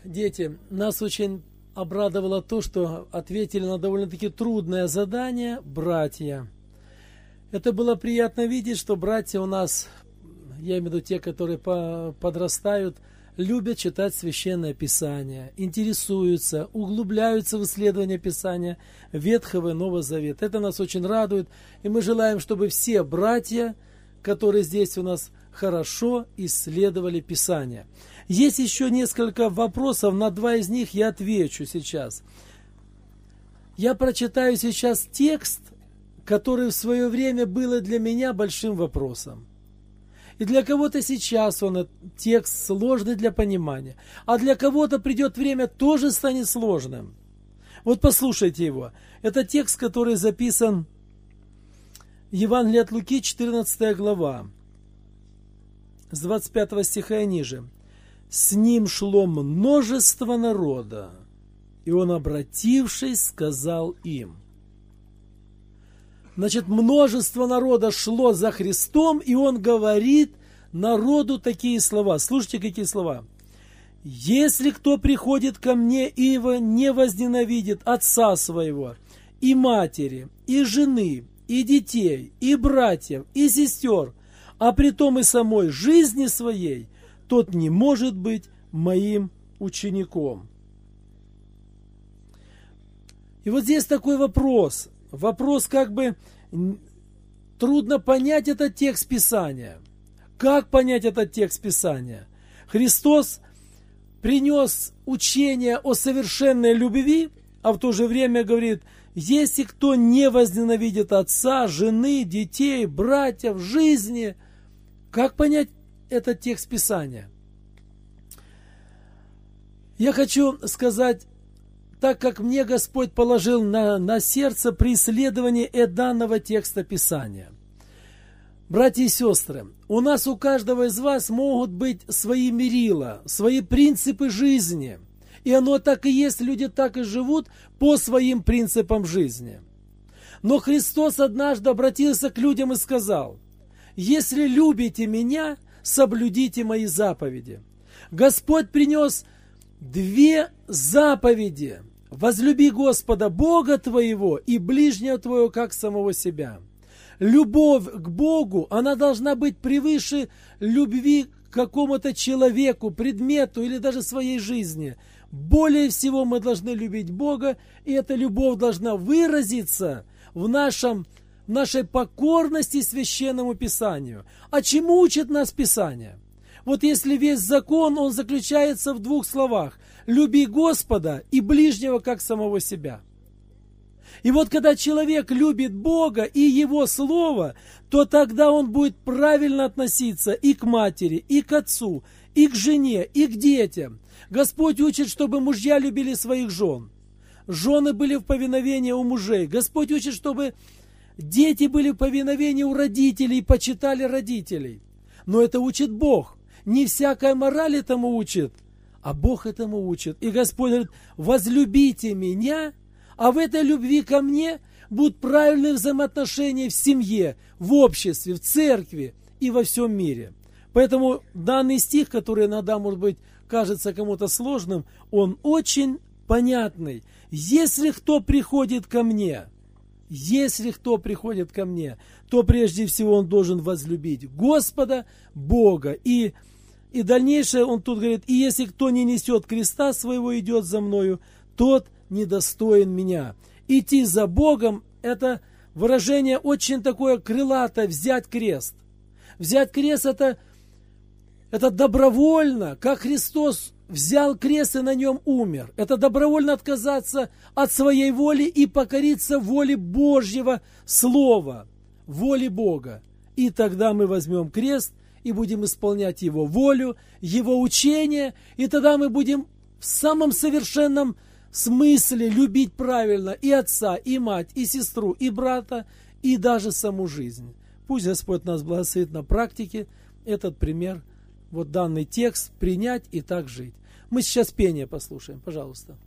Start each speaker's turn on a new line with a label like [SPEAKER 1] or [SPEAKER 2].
[SPEAKER 1] дети, нас очень обрадовало то, что ответили на довольно-таки трудное задание братья. Это было приятно видеть, что братья у нас, я имею в виду те, которые подрастают, любят читать Священное Писание, интересуются, углубляются в исследование Писания Ветхого и Нового Завета. Это нас очень радует, и мы желаем, чтобы все братья, которые здесь у нас, хорошо исследовали Писание. Есть еще несколько вопросов, на два из них я отвечу сейчас. Я прочитаю сейчас текст, который в свое время был для меня большим вопросом. И для кого-то сейчас он, текст, сложный для понимания. А для кого-то придет время, тоже станет сложным. Вот послушайте его. Это текст, который записан в Евангелии от Луки, 14 глава, с 25 стиха и ниже. «С ним шло множество народа, и он, обратившись, сказал им». Значит, множество народа шло за Христом, и он говорит народу такие слова. Слушайте, какие слова. «Если кто приходит ко мне и его не возненавидит отца своего, и матери, и жены, и детей, и братьев, и сестер, а притом и самой жизни своей, тот не может быть моим учеником». И вот здесь такой вопрос. Вопрос, как бы трудно понять этот текст Писания. Как понять этот текст Писания? Христос принес учение о совершенной любви, а в то же время говорит, если кто не возненавидит отца, жены, детей, братьев, жизни, как понять этот текст Писания? Я хочу сказать, так как мне Господь положил на сердце при исследовании данного текста Писания. Братья и сестры, у нас у каждого из вас могут быть свои мерила, свои принципы жизни. И оно так и есть, люди так и живут по своим принципам жизни. Но Христос однажды обратился к людям и сказал, «Если любите меня, соблюдите мои заповеди». Господь принес две заповеди. «Возлюби Господа Бога твоего и ближнего твоего, как самого себя». Любовь к Богу, она должна быть превыше любви к какому-то человеку, предмету или даже своей жизни. Более всего мы должны любить Бога, и эта любовь должна выразиться в нашей покорности Священному Писанию. А чему учит нас Писание? Вот если весь закон, он заключается в двух словах. «Люби Господа и ближнего, как самого себя». И вот когда человек любит Бога и Его Слово, то тогда он будет правильно относиться и к матери, и к отцу, и к жене, и к детям. Господь учит, чтобы мужья любили своих жен. Жены были в повиновении у мужей. Господь учит, чтобы дети были в повиновении у родителей и почитали родителей. Но это учит Бог. Не всякая мораль этому учит, а Бог этому учит. И Господь говорит, возлюбите меня, а в этой любви ко мне будут правильные взаимоотношения в семье, в обществе, в церкви и во всем мире. Поэтому данный стих, который иногда, может быть, кажется кому-то сложным, он очень понятный. Если кто приходит ко мне, то прежде всего он должен возлюбить Господа, Бога. И дальнейшее он тут говорит, и если кто не несет креста своего, идет за мною, тот недостоин меня. Идти за Богом – это выражение очень такое крылатое, взять крест. Взять крест – это добровольно, как Христос взял крест и на нем умер. Это добровольно отказаться от своей воли и покориться воле Божьего Слова, воле Бога. И тогда мы возьмем крест и будем исполнять Его волю, Его учение, и тогда мы будем в самом совершенном смысле любить правильно и отца, и мать, и сестру, и брата, и даже саму жизнь. Пусть Господь нас благословит на практике этот пример, вот данный текст принять и так жить. Мы сейчас пение послушаем, пожалуйста.